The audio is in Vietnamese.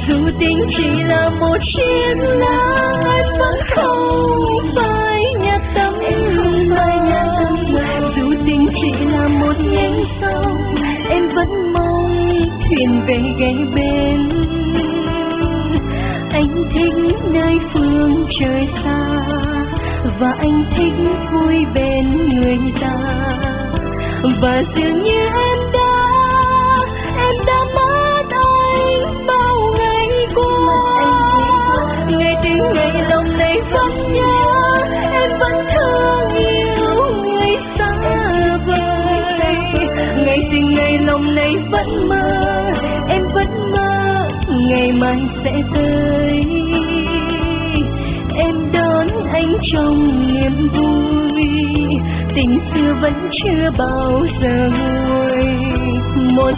Dù tình chỉ là một chiếc lá, em vẫn không phải nhạt tâm mà. Dù tình chỉ là một nhánh sông, em vẫn mong thuyền về ghé bên. Anh thích nơi phương trời xa, và anh thích vui bên người ta. Và dường như em đã mất anh bao ngày qua. Ngày từng ngày lòng này vẫn nhớ, em vẫn thương yêu người xa vời. Ngày từng ngày lòng này vẫn mơ, em vẫn mơ ngày mai sẽ tới. Em đón anh trong niềm vui, tình xưa vẫn chưa bao giờ nguôi. Một